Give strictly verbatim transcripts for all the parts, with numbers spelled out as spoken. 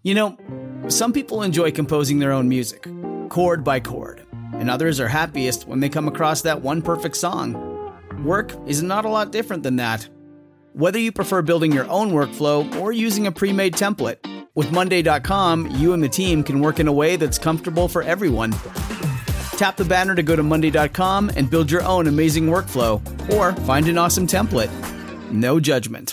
You know, some people enjoy composing their own music, chord by chord, and others are happiest when they come across that one perfect song. Work is not a lot different than that. Whether you prefer building your own workflow or using a pre-made template, with Monday dot com, you and the team can work in a way that's comfortable for everyone. Tap the banner to go to Monday dot com and build your own amazing workflow, or find an awesome template. No judgment.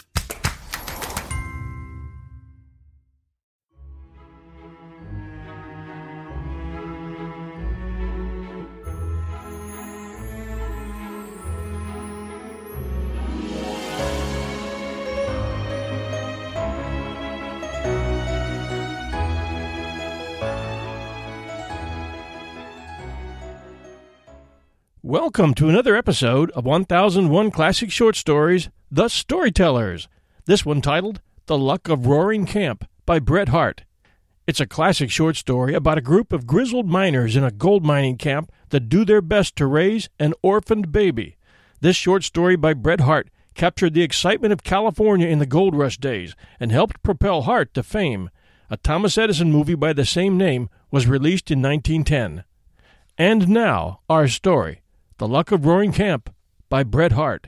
Welcome to another episode of one thousand one Classic Short Stories, The Storytellers. This one titled The Luck of Roaring Camp by Bret Harte. It's a classic short story about a group of grizzled miners in a gold mining camp that do their best to raise an orphaned baby. This short story by Bret Harte captured the excitement of California in the gold rush days and helped propel Harte to fame. A Thomas Edison movie by the same name was released in nineteen ten. And now, our story. The Luck of Roaring Camp by Bret Harte.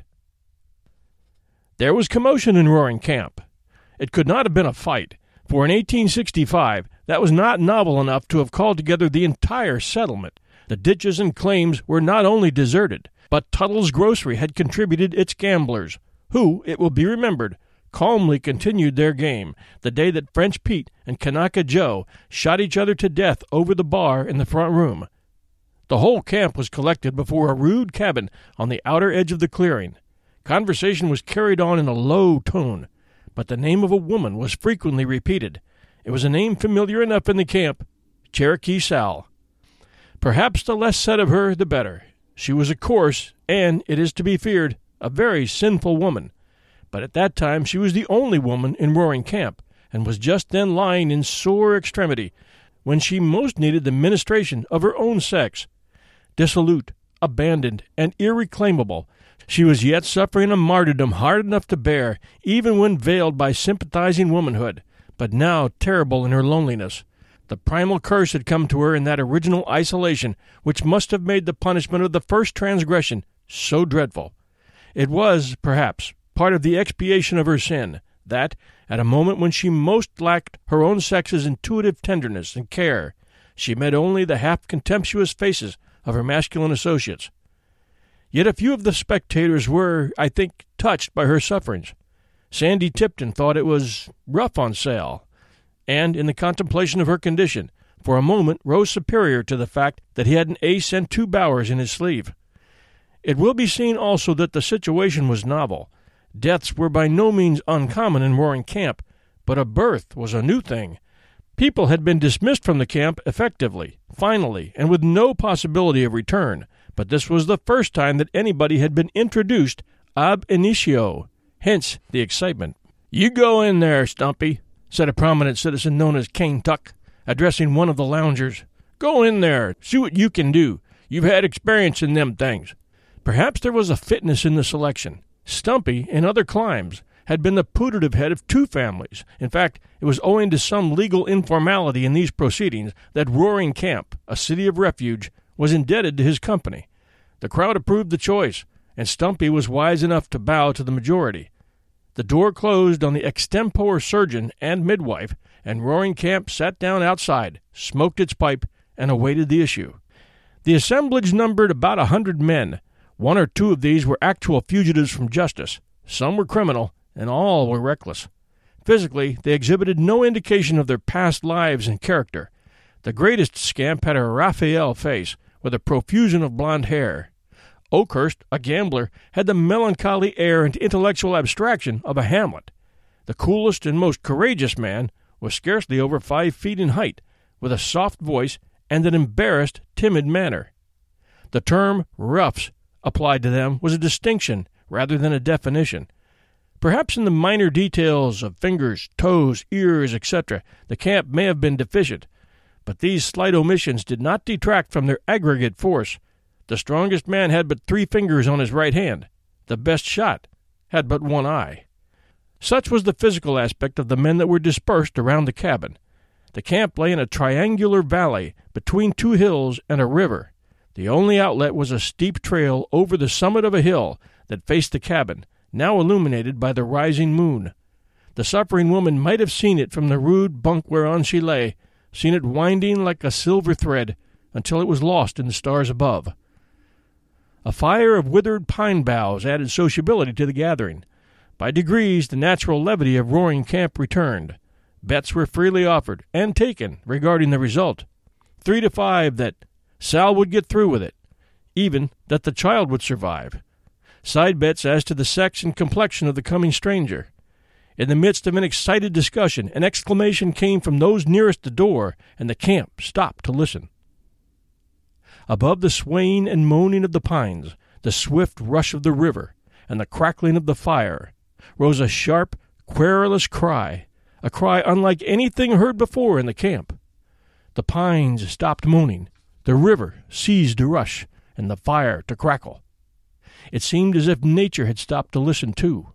There was commotion in Roaring Camp. It could not have been a fight, for in eighteen sixty-five that was not novel enough to have called together the entire settlement. The ditches and claims were not only deserted, but Tuttle's Grocery had contributed its gamblers, who, it will be remembered, calmly continued their game the day that French Pete and Kanaka Joe shot each other to death over the bar in the front room. The whole camp was collected before a rude cabin on the outer edge of the clearing. Conversation was carried on in a low tone, but the name of a woman was frequently repeated. It was a name familiar enough in the camp, Cherokee Sal. Perhaps the less said of her, the better. She was a coarse, and, it is to be feared, a very sinful woman. But at that time she was the only woman in Roaring Camp, and was just then lying in sore extremity, when she most needed the ministration of her own sex. Dissolute, abandoned, and irreclaimable, she was yet suffering a martyrdom hard enough to bear, even when veiled by sympathizing womanhood, but now terrible in her loneliness. The primal curse had come to her in that original isolation which must have made the punishment of the first transgression so dreadful. It was, perhaps, part of the expiation of her sin, that, at a moment when she most lacked her own sex's intuitive tenderness and care, she met only the half-contemptuous faces of her masculine associates. Yet a few of the spectators were, I think, touched by her sufferings. Sandy Tipton thought it was rough on Sal, and, in the contemplation of her condition, for a moment rose superior to the fact that he had an ace and two bowers in his sleeve. It will be seen also that the situation was novel. Deaths were by no means uncommon in Roaring Camp, but a birth was a new thing. People had been dismissed from the camp effectively, finally, and with no possibility of return, but this was the first time that anybody had been introduced ab initio, hence the excitement. "You go in there, Stumpy," said a prominent citizen known as Cane Tuck, addressing one of the loungers. "Go in there, see what you can do. You've had experience in them things." Perhaps there was a fitness in the selection. Stumpy, in other climes, had been the putative head of two families. In fact, it was owing to some legal informality in these proceedings that Roaring Camp, a city of refuge, was indebted to his company. The crowd approved the choice, and Stumpy was wise enough to bow to the majority. The door closed on the extempore surgeon and midwife, and Roaring Camp sat down outside, smoked its pipe, and awaited the issue. The assemblage numbered about a hundred men. One or two of these were actual fugitives from justice. Some were criminal, and all were reckless. Physically, they exhibited no indication of their past lives and character. The greatest scamp had a Raphael face, with a profusion of blond hair. Oakhurst, a gambler, had the melancholy air and intellectual abstraction of a Hamlet. The coolest and most courageous man was scarcely over five feet in height, with a soft voice and an embarrassed, timid manner. The term roughs applied to them was a distinction rather than a definition. Perhaps in the minor details of fingers, toes, ears, et cetera, the camp may have been deficient, but these slight omissions did not detract from their aggregate force. The strongest man had but three fingers on his right hand. The best shot had but one eye. Such was the physical aspect of the men that were dispersed around the cabin. The camp lay in a triangular valley between two hills and a river. The only outlet was a steep trail over the summit of a hill that faced the cabin, now illuminated by the rising moon. The suffering woman might have seen it from the rude bunk whereon she lay, seen it winding like a silver thread until it was lost in the stars above. A fire of withered pine boughs added sociability to the gathering. By degrees, the natural levity of Roaring Camp returned. Bets were freely offered and taken regarding the result. Three to five that Sal would get through with it, even that the child would survive. Side bets as to the sex and complexion of the coming stranger. In the midst of an excited discussion, an exclamation came from those nearest the door, and the camp stopped to listen. Above the swaying and moaning of the pines, the swift rush of the river, and the crackling of the fire, rose a sharp, querulous cry, a cry unlike anything heard before in the camp. The pines stopped moaning, the river ceased to rush, and the fire to crackle. It seemed as if nature had stopped to listen too.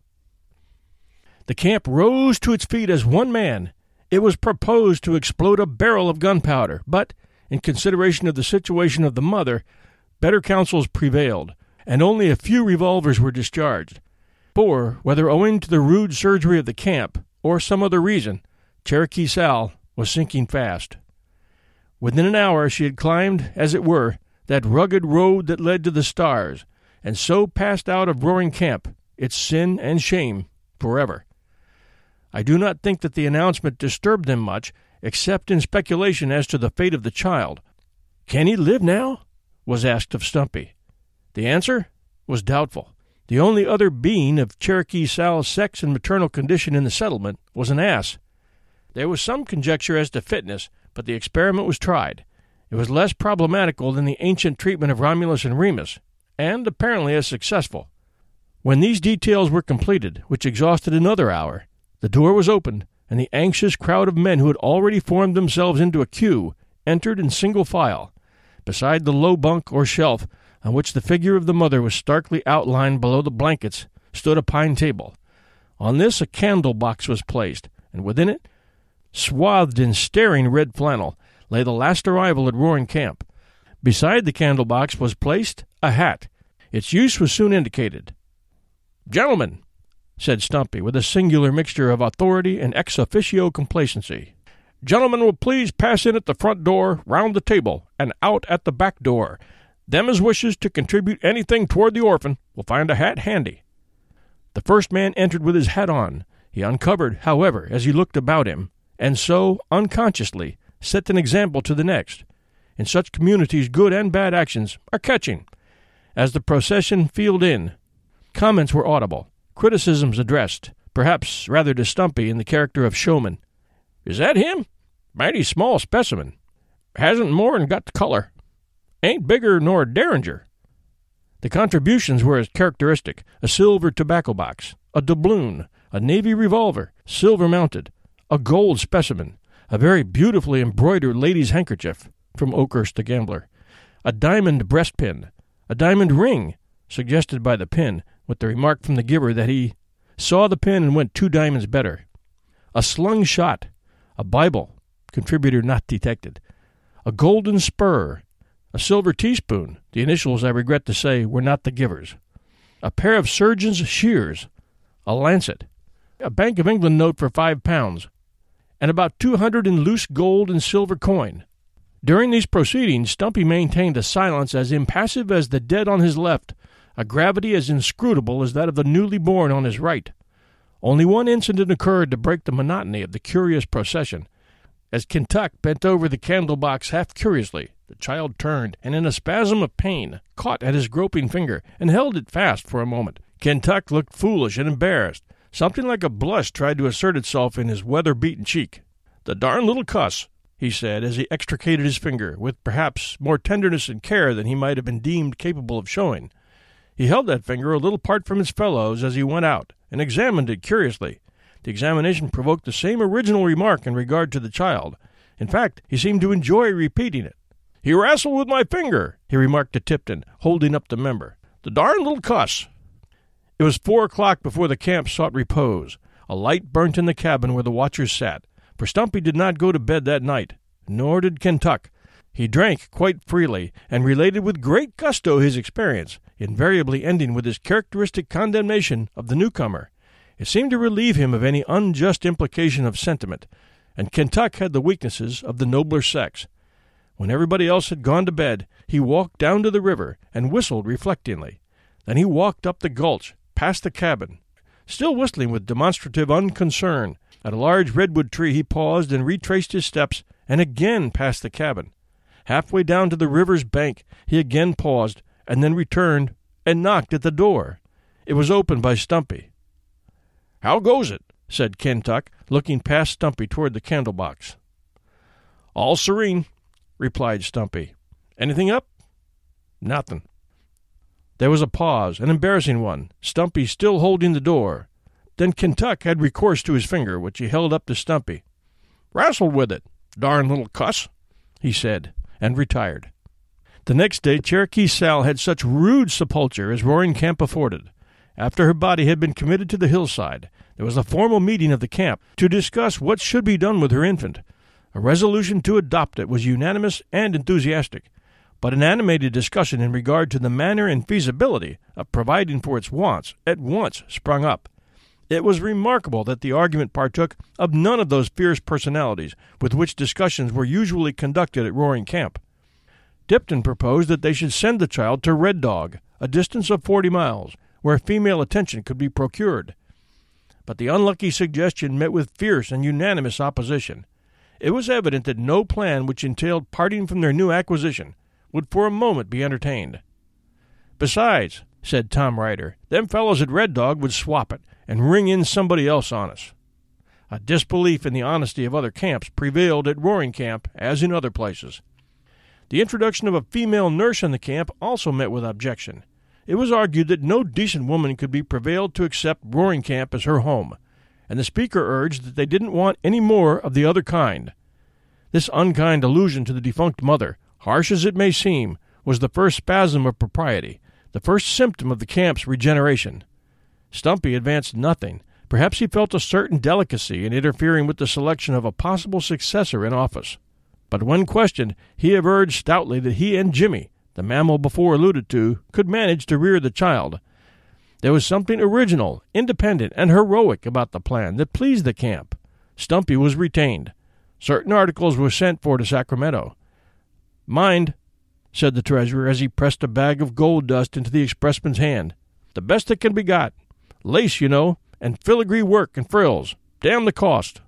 The camp rose to its feet as one man. It was proposed to explode a barrel of gunpowder, but, in consideration of the situation of the mother, better counsels prevailed, and only a few revolvers were discharged. For, whether owing to the rude surgery of the camp, or some other reason, Cherokee Sal was sinking fast. Within an hour she had climbed, as it were, that rugged road that led to the stars, and so passed out of Roaring Camp, its sin and shame, forever. I do not think that the announcement disturbed them much, except in speculation as to the fate of the child. "Can he live now?" was asked of Stumpy. The answer was doubtful. The only other being of Cherokee Sal's sex and maternal condition in the settlement was an ass. There was some conjecture as to fitness, but the experiment was tried. It was less problematical than the ancient treatment of Romulus and Remus, and apparently as successful. When these details were completed, which exhausted another hour, the door was opened, and the anxious crowd of men who had already formed themselves into a queue entered in single file. Beside the low bunk or shelf, on which the figure of the mother was starkly outlined below the blankets, stood a pine table. On this a candle box was placed, and within it, swathed in staring red flannel, lay the last arrival at Roaring Camp. Beside the candle box was placed a hat. Its use was soon indicated. "Gentlemen," said Stumpy, with a singular mixture of authority and ex officio complacency, "gentlemen will please pass in at the front door, round the table, and out at the back door. Them as wishes to contribute anything toward the orphan will find a hat handy." The first man entered with his hat on. He uncovered, however, as he looked about him, and so, unconsciously, set an example to the next. In such communities good and bad actions are catching. As the procession filed in, comments were audible, criticisms addressed, perhaps rather to Stumpy in the character of showman. "Is that him? Mighty small specimen. Hasn't more'n got the color. Ain't bigger nor a derringer." The contributions were as characteristic: a silver tobacco box, a doubloon, a navy revolver, silver-mounted, a gold specimen, a very beautifully embroidered lady's handkerchief, from Oakhurst the Gambler, a diamond breastpin, a diamond ring, suggested by the pin, with the remark from the giver that he saw the pin and went two diamonds better, a slung shot, a Bible, contributor not detected, a golden spur, a silver teaspoon, the initials, I regret to say, were not the giver's, a pair of surgeon's shears, a lancet, a Bank of England note for five pounds, and about two hundred in loose gold and silver coin. During these proceedings, Stumpy maintained a silence as impassive as the dead on his left, a gravity as inscrutable as that of the newly born on his right. Only one incident occurred to break the monotony of the curious procession. As Kentuck bent over the candle box half curiously, the child turned, and in a spasm of pain, caught at his groping finger, and held it fast for a moment. Kentuck looked foolish and embarrassed. Something like a blush tried to assert itself in his weather-beaten cheek. "The darn little cuss," he said, as he extricated his finger, with perhaps more tenderness and care than he might have been deemed capable of showing. He held that finger a little apart from his fellows as he went out, and examined it curiously. The examination provoked the same original remark in regard to the child. In fact, he seemed to enjoy repeating it. "He wrestled with my finger," he remarked to Tipton, holding up the member. "The darn little cuss." It was four o'clock before the camp sought repose. A light burnt in the cabin where the watchers sat. for Stumpy did not go to bed that night, nor did Kentuck. He drank quite freely, and related with great gusto his experience, invariably ending with his characteristic condemnation of the newcomer. It seemed to relieve him of any unjust implication of sentiment, and Kentuck had the weaknesses of the nobler sex. When everybody else had gone to bed, he walked down to the river and whistled reflectingly. Then he walked up the gulch, past the cabin, still whistling with demonstrative unconcern. At a large redwood tree he paused and retraced his steps, and again passed the cabin. Halfway down to the river's bank he again paused, and then returned and knocked at the door. It was opened by Stumpy. "How goes it?" said Kentuck, looking past Stumpy toward the candle box. "All serene," replied Stumpy. "Anything up?" "Nothing." There was a pause, an embarrassing one, Stumpy still holding the door. Then Kentuck had recourse to his finger, which he held up to Stumpy. "Wrestle with it, darn little cuss," he said, and retired. The next day Cherokee Sal had such rude sepulture as Roaring Camp afforded. After her body had been committed to the hillside, there was a formal meeting of the camp to discuss what should be done with her infant. A resolution to adopt it was unanimous and enthusiastic, but an animated discussion in regard to the manner and feasibility of providing for its wants at once sprung up. It was remarkable that the argument partook of none of those fierce personalities with which discussions were usually conducted at Roaring Camp. Tipton proposed that they should send the child to Red Dog, a distance of forty miles, where female attention could be procured. But the unlucky suggestion met with fierce and unanimous opposition. It was evident that no plan which entailed parting from their new acquisition would for a moment be entertained. "Besides," said Tom Ryder, "them fellows at Red Dog would swap it and ring in somebody else on us." A disbelief in the honesty of other camps prevailed at Roaring Camp as in other places. The introduction of a female nurse in the camp also met with objection. It was argued that no decent woman could be prevailed to accept Roaring Camp as her home, and the speaker urged that they didn't want any more of the other kind. This unkind allusion to the defunct mother, harsh as it may seem, was the first spasm of propriety, the first symptom of the camp's regeneration. Stumpy advanced nothing. Perhaps he felt a certain delicacy in interfering with the selection of a possible successor in office. But when questioned, he averred stoutly that he and Jimmy, the mammal before alluded to, could manage to rear the child. There was something original, independent, and heroic about the plan that pleased the camp. Stumpy was retained. Certain articles were sent for to Sacramento. "Mind," said the treasurer as he pressed a bag of gold dust into the expressman's hand, "the best that can be got. Lace, you know, and filigree work and frills. Damn the cost."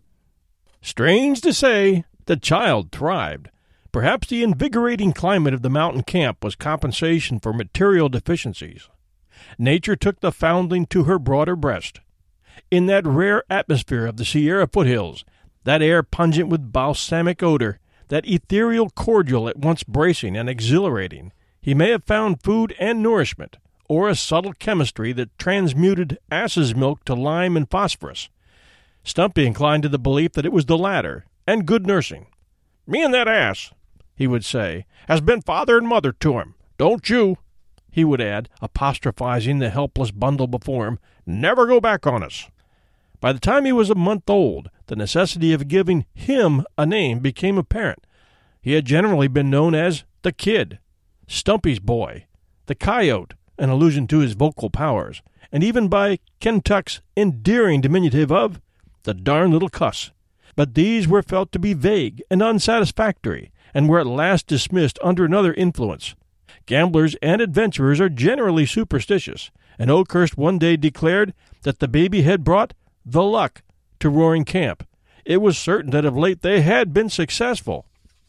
Strange to say, the child thrived. Perhaps the invigorating climate of the mountain camp was compensation for material deficiencies. Nature took the foundling to her broader breast. In that rare atmosphere of the Sierra foothills, that air pungent with balsamic odor, that ethereal cordial at once bracing and exhilarating, he may have found food and nourishment, or a subtle chemistry that transmuted ass's milk to lime and phosphorus. Stumpy inclined to the belief that it was the latter, and good nursing. "Me and that ass," he would say, "has been father and mother to him. Don't you," he would add, apostrophizing the helpless bundle before him, "never go back on us." By the time he was a month old, the necessity of giving him a name became apparent. He had generally been known as the Kid, Stumpy's boy, the Coyote, an allusion to his vocal powers, and even by Kentuck's endearing diminutive of the darn little cuss. But these were felt to be vague and unsatisfactory, and were at last dismissed under another influence. Gamblers and adventurers are generally superstitious, and Oakhurst one day declared that the baby had brought the luck to Roaring Camp. It was certain that of late they had been successful.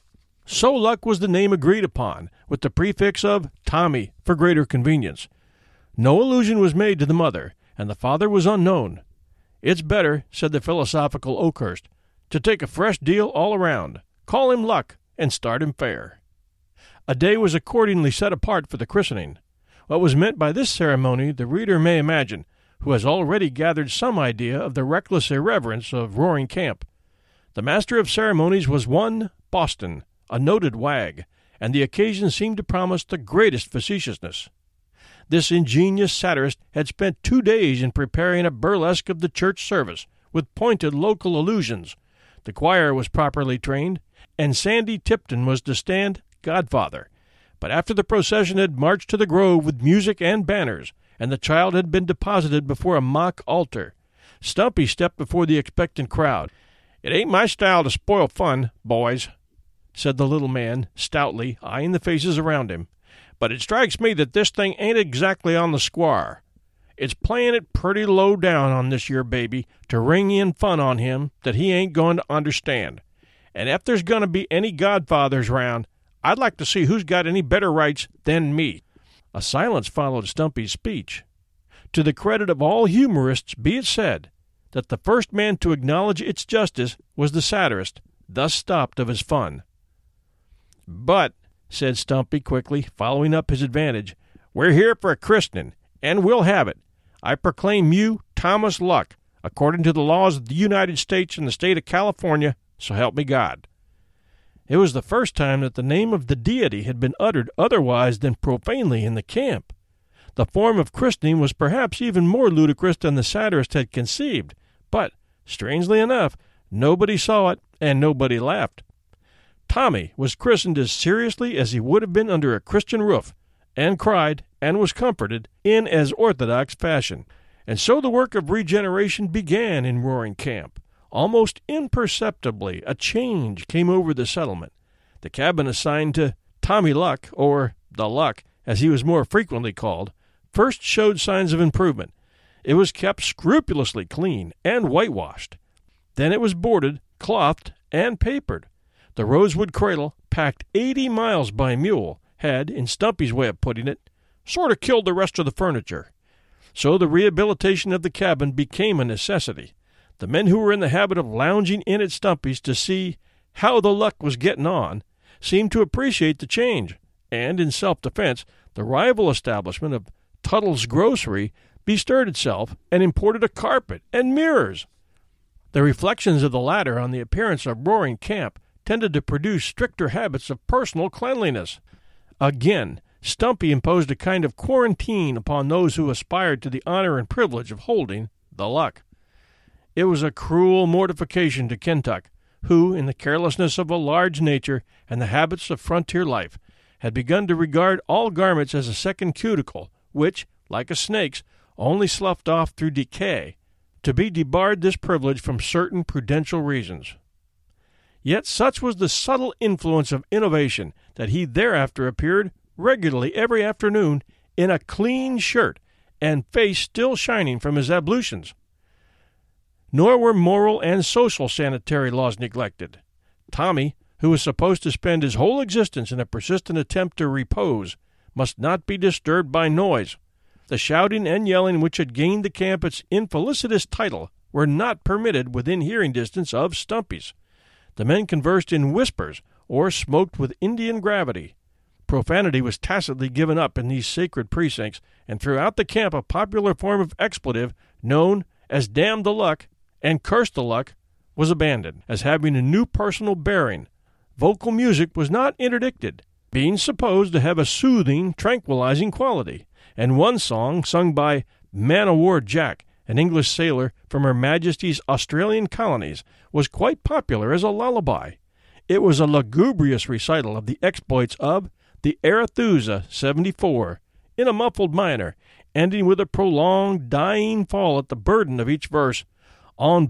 So Luck was the name agreed upon, with the prefix of Tommy for greater convenience. No allusion was made to the mother, and the father was unknown. "It's better," said the philosophical Oakhurst, "to take a fresh deal all around, call him Luck, and start him fair." A day was accordingly set apart for the christening. What was meant by this ceremony the reader may imagine, who has already gathered some idea of the reckless irreverence of Roaring Camp. The master of ceremonies was one Boston, a noted wag, and the occasion seemed to promise the greatest facetiousness. This ingenious satirist had spent two days in preparing a burlesque of the church service, with pointed local allusions. The choir was properly trained, and Sandy Tipton was to stand godfather. But after the procession had marched to the grove with music and banners, and the child had been deposited before a mock altar, Stumpy stepped before the expectant crowd. "It ain't my style to spoil fun, boys," said the little man, stoutly, eyeing the faces around him. "But it strikes me that this thing ain't exactly on the squar. It's playing it pretty low down on this yer baby to ring in fun on him that he ain't going to understand. And if there's going to be any godfathers round, I'd like to see who's got any better rights than me." A silence followed Stumpy's speech. To the credit of all humorists be it said that the first man to acknowledge its justice was the satirist, thus stopped of his fun. "But," said Stumpy quickly, following up his advantage, "we're here for a christening, and we'll have it. I proclaim you Thomas Luck, according to the laws of the United States and the state of California, so help me God." It was the first time that the name of the deity had been uttered otherwise than profanely in the camp. The form of christening was perhaps even more ludicrous than the satirist had conceived, but, strangely enough, nobody saw it and nobody laughed. Tommy was christened as seriously as he would have been under a Christian roof, and cried and was comforted in as orthodox fashion. And so the work of regeneration began in Roaring Camp. Almost imperceptibly, a change came over the settlement. The cabin assigned to Tommy Luck, or the Luck, as he was more frequently called, first showed signs of improvement. It was kept scrupulously clean and whitewashed. Then it was boarded, clothed, and papered. The rosewood cradle, packed eighty miles by mule, had, in Stumpy's way of putting it, sort of killed the rest of the furniture. So the rehabilitation of the cabin became a necessity. The men who were in the habit of lounging in at Stumpy's to see how the Luck was getting on seemed to appreciate the change, and, in self-defense, the rival establishment of Tuttle's Grocery bestirred itself and imported a carpet and mirrors. The reflections of the latter on the appearance of Roaring Camp tended to produce stricter habits of personal cleanliness. Again, Stumpy imposed a kind of quarantine upon those who aspired to the honor and privilege of holding the Luck. It was a cruel mortification to Kentuck, who, in the carelessness of a large nature and the habits of frontier life, had begun to regard all garments as a second cuticle, which, like a snake's, only sloughed off through decay, to be debarred this privilege from certain prudential reasons. Yet such was the subtle influence of innovation that he thereafter appeared regularly every afternoon in a clean shirt and face still shining from his ablutions. Nor were moral and social sanitary laws neglected. Tommy, who was supposed to spend his whole existence in a persistent attempt to repose, must not be disturbed by noise. The shouting and yelling which had gained the camp its infelicitous title were not permitted within hearing distance of Stumpy's. The men conversed in whispers or smoked with Indian gravity. Profanity was tacitly given up in these sacred precincts, and throughout the camp a popular form of expletive known as "damn the Luck" and "curse the Luck" was abandoned, as having a new personal bearing. Vocal music was not interdicted, being supposed to have a soothing, tranquilizing quality, and one song sung by Man-o'-War Jack, an English sailor from Her Majesty's Australian colonies, was quite popular as a lullaby. It was a lugubrious recital of the exploits of the Arethusa seventy-four, in a muffled minor, ending with a prolonged, dying fall at the burden of each verse, "On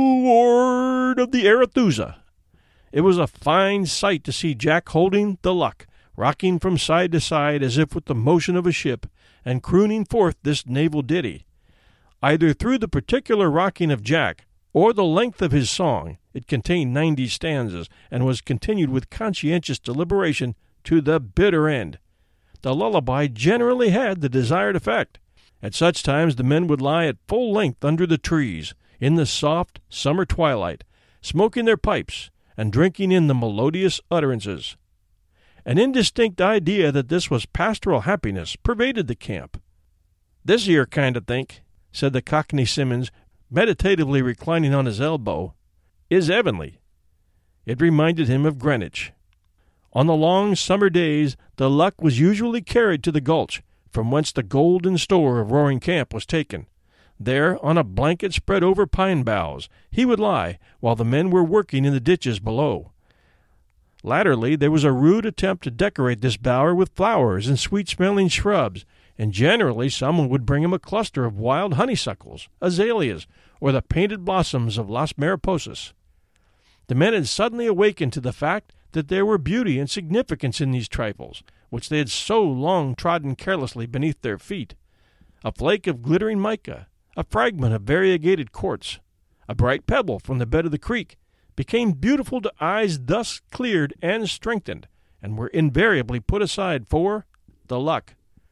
board of the Arethusa." It was a fine sight to see Jack holding the Luck, rocking from side to side as if with the motion of a ship, and crooning forth this naval ditty. Either through the particular rocking of Jack, or the length of his song, it contained ninety stanzas, and was continued with conscientious deliberation to the bitter end. The lullaby generally had the desired effect. At such times the men would lie at full length under the trees, in the soft summer twilight, smoking their pipes, and drinking in the melodious utterances. An indistinct idea that this was pastoral happiness pervaded the camp. "This here kind of think," said the Cockney Simmons, meditatively reclining on his elbow, "is heavenly." It reminded him of Greenwich. On the long summer days the Luck was usually carried to the gulch, from whence the golden store of Roaring Camp was taken. There, on a blanket spread over pine boughs, he would lie while the men were working in the ditches below. Latterly, there was a rude attempt to decorate this bower with flowers and sweet-smelling shrubs, and generally someone would bring him a cluster of wild honeysuckles, azaleas, or the painted blossoms of Las Mariposas. The men had suddenly awakened to the fact that there were beauty and significance in these trifles, which they had so long trodden carelessly beneath their feet. A flake of glittering mica, a fragment of variegated quartz, a bright pebble from the bed of the creek, became beautiful to eyes thus cleared and strengthened, and were invariably put aside for the luck.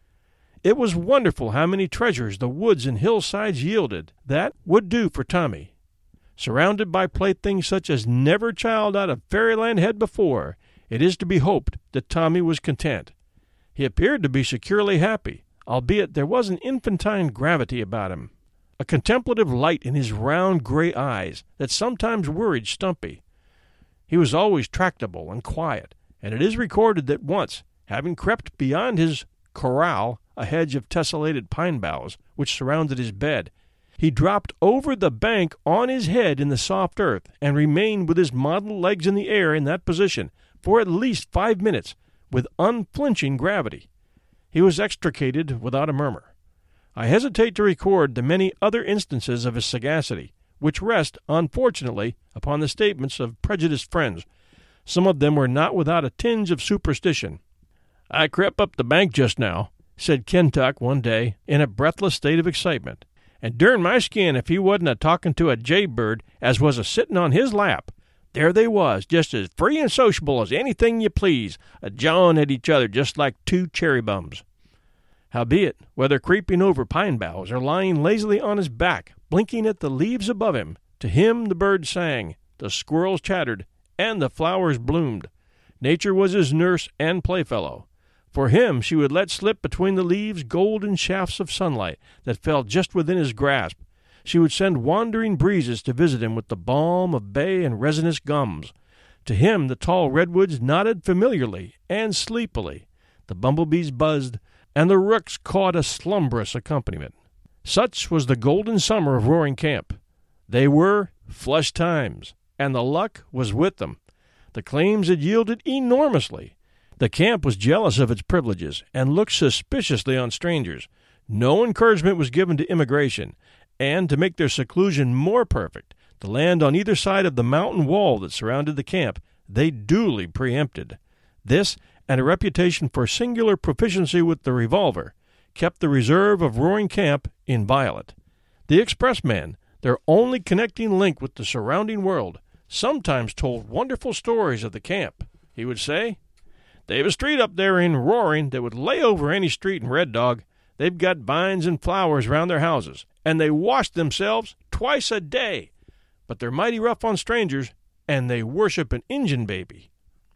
It was wonderful how many treasures the woods and hillsides yielded that would do for Tommy. Surrounded by playthings such as never child out of fairyland had before, it is to be hoped that Tommy was content. He appeared to be securely happy, albeit there was an infantine gravity about him, a contemplative light in his round gray eyes that sometimes worried Stumpy. He was always tractable and quiet, and it is recorded that once, having crept beyond his corral, a hedge of tessellated pine boughs which surrounded his bed, he dropped over the bank on his head in the soft earth and remained with his mottled legs in the air in that position for at least five minutes with unflinching gravity. He was extricated without a murmur. I hesitate to record the many other instances of his sagacity, which rest, unfortunately, upon the statements of prejudiced friends. Some of them were not without a tinge of superstition. "I crept up the bank just now," said Kentuck one day, in a breathless state of excitement, "and dern my skin if he wasn't a-talking to a jaybird as was a-sitting on his lap. There they was, just as free and sociable as anything you please, a-jawing at each other just like two cherry-bums." Howbeit, whether creeping over pine boughs or lying lazily on his back, blinking at the leaves above him, to him the birds sang, the squirrels chattered, and the flowers bloomed. Nature was his nurse and playfellow. For him she would let slip between the leaves golden shafts of sunlight that fell just within his grasp. She would send wandering breezes to visit him with the balm of bay and resinous gums. To him the tall redwoods nodded familiarly and sleepily. The bumblebees buzzed, and the rooks cawed a slumberous accompaniment. Such was the golden summer of Roaring Camp. They were flush times, and the luck was with them. The claims had yielded enormously. The camp was jealous of its privileges, and looked suspiciously on strangers. No encouragement was given to immigration, and to make their seclusion more perfect, the land on either side of the mountain wall that surrounded the camp they duly preempted. This, and a reputation for singular proficiency with the revolver, kept the reserve of Roaring Camp inviolate. The expressman, their only connecting link with the surrounding world, sometimes told wonderful stories of the camp. He would say, "They've a street up there in Roaring that would lay over any street in Red Dog. They've got vines and flowers round their houses, and they wash themselves twice a day. But they're mighty rough on strangers, and they worship an Injun baby."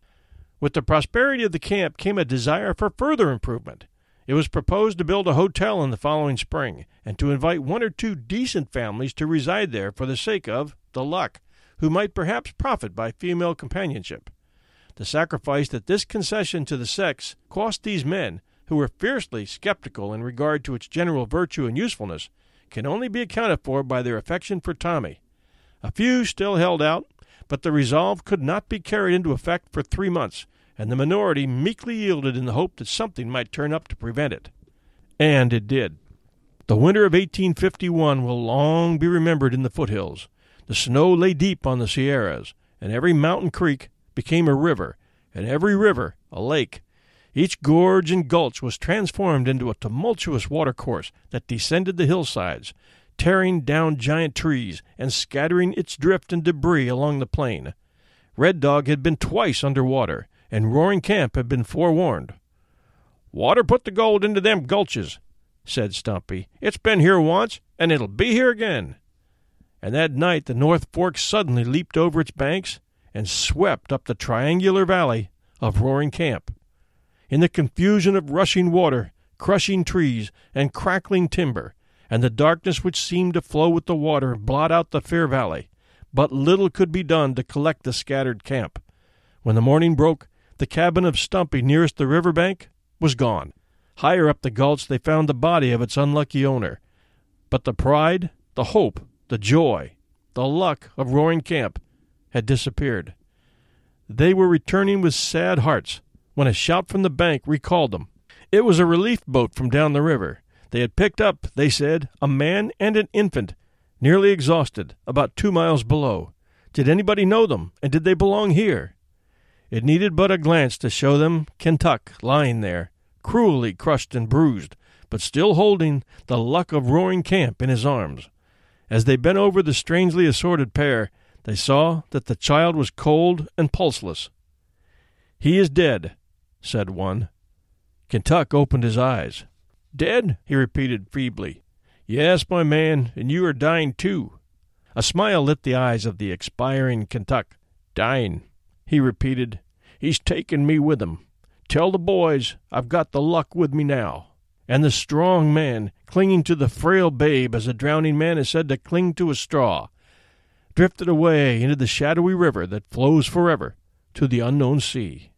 With the prosperity of the camp came a desire for further improvement. It was proposed to build a hotel in the following spring, and to invite one or two decent families to reside there for the sake of the luck, who might perhaps profit by female companionship. The sacrifice that this concession to the sex cost these men, who were fiercely skeptical in regard to its general virtue and usefulness, can only be accounted for by their affection for Tommy. A few still held out, but the resolve could not be carried into effect for three months, and the minority meekly yielded in the hope that something might turn up to prevent it. And it did. The winter of eighteen fifty-one will long be remembered in the foothills. The snow lay deep on the Sierras, and every mountain creek became a river, and every river a lake. Each gorge and gulch was transformed into a tumultuous watercourse that descended the hillsides, tearing down giant trees and scattering its drift and debris along the plain. Red Dog had been twice under water, and Roaring Camp had been forewarned. "Water put the gold into them gulches," said Stumpy. "It's been here once, and it'll be here again." And that night the North Fork suddenly leaped over its banks and swept up the triangular valley of Roaring Camp. In the confusion of rushing water, crushing trees, and crackling timber, and the darkness which seemed to flow with the water blot out the fair valley, but little could be done to collect the scattered camp. When the morning broke, the cabin of Stumpy nearest the river bank was gone. Higher up the gulch they found the body of its unlucky owner. But the pride, the hope, the joy, the luck of Roaring Camp had disappeared. They were returning with sad hearts when a shout from the bank recalled them. It was a relief boat from down the river. They had picked up, they said, a man and an infant, nearly exhausted, about two miles below. Did anybody know them, and did they belong here? It needed but a glance to show them Kentuck lying there, cruelly crushed and bruised, but still holding the luck of Roaring Camp in his arms. As they bent over the strangely assorted pair, they saw that the child was cold and pulseless. "He is dead," said one. Kentuck opened his eyes. "Dead?" he repeated feebly. "Yes, my man, and you are dying too." A smile lit the eyes of the expiring Kentuck. "Dying," he repeated. "He's taken me with him. Tell the boys I've got the luck with me now." And the strong man, clinging to the frail babe as a drowning man is said to cling to a straw, drifted away into the shadowy river that flows forever to the unknown sea.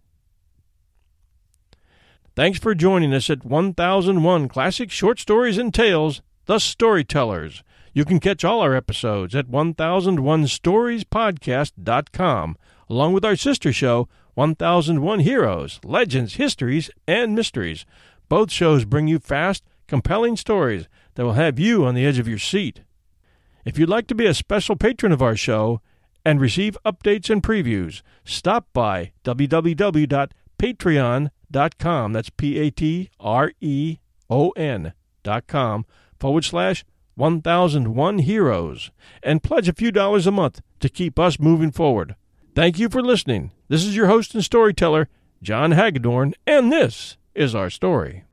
Thanks for joining us at one thousand one Classic Short Stories and Tales, The Storytellers. You can catch all our episodes at one thousand one stories podcast dot com, along with our sister show, one thousand one Heroes, Legends, Histories, and Mysteries. Both shows bring you fast, compelling stories that will have you on the edge of your seat. If you'd like to be a special patron of our show and receive updates and previews, stop by w w w dot patreon dot com, that's P A T R E O N dot com, forward slash one thousand one Heroes, and pledge a few dollars a month to keep us moving forward. Thank you for listening. This is your host and storyteller, John Hagedorn, and this is our story.